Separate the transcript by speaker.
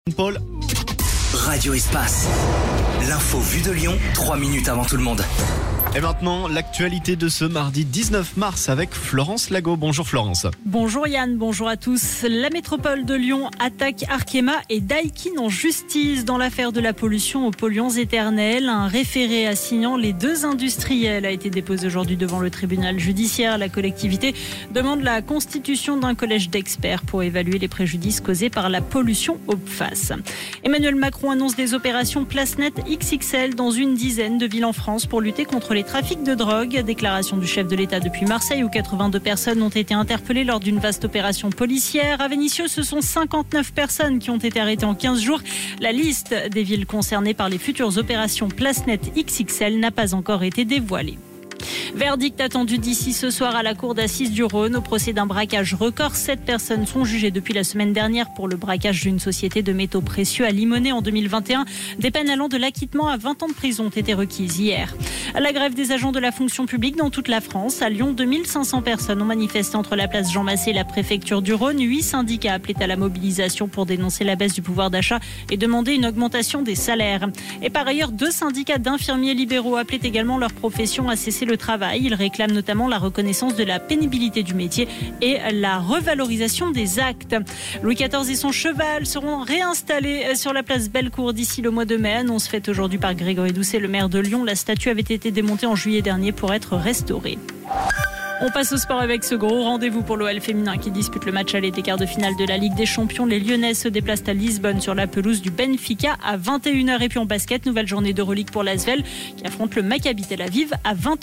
Speaker 1: Paul.
Speaker 2: Radio Espace. L'info vue de Lyon, 3 minutes avant tout le monde.
Speaker 1: Et maintenant, l'actualité de ce mardi 19 mars avec Florence Lago. Bonjour Florence.
Speaker 3: Bonjour Yann, bonjour à tous. La métropole de Lyon attaque Arkema et Daikin en justice dans l'affaire de la pollution aux polluants éternels. Un référé assignant les deux industriels a été déposé aujourd'hui devant le tribunal judiciaire. La collectivité demande la constitution d'un collège d'experts pour évaluer les préjudices causés par la pollution aux PFAS. Emmanuel Macron annonce des opérations Place Net XXL dans une dizaine de villes en France pour lutter contre les trafics de drogue. Déclaration du chef de l'État depuis Marseille où 82 personnes ont été interpellées lors d'une vaste opération policière. À Vénissieux, ce sont 59 personnes qui ont été arrêtées en 15 jours. La liste des villes concernées par les futures opérations Place Net XXL n'a pas encore été dévoilée. Verdict attendu d'ici ce soir à la cour d'assises du Rhône au procès d'un braquage record. 7 personnes sont jugées depuis la semaine dernière pour le braquage d'une société de métaux précieux à Limonest en 2021. Des peines allant de l'acquittement à 20 ans de prison ont été requises hier. La grève des agents de la fonction publique dans toute la France. À Lyon, 2500 personnes ont manifesté entre la place Jean Massé et la préfecture du Rhône. 8 syndicats appelaient à la mobilisation pour dénoncer la baisse du pouvoir d'achat et demander une augmentation des salaires. Et par ailleurs, 2 syndicats d'infirmiers libéraux appelaient également leur profession à cesser le travail. Ils réclament notamment la reconnaissance de la pénibilité du métier et la revalorisation des actes. Louis XIV et son cheval seront réinstallés sur la place Bellecour d'ici le mois de mai. Annonce faite aujourd'hui par Grégory Doucet, le maire de Lyon. La statue avait été démontée en juillet dernier pour être restaurée. On passe au sport avec ce gros rendez-vous pour l'OL féminin qui dispute le match aller des quarts de finale de la Ligue des Champions. Les Lyonnaises se déplacent à Lisbonne sur la pelouse du Benfica à 21h. Et puis en basket, nouvelle journée d'Euroleague pour l'Asvel qui affronte le Maccabi Tel Aviv à 20h.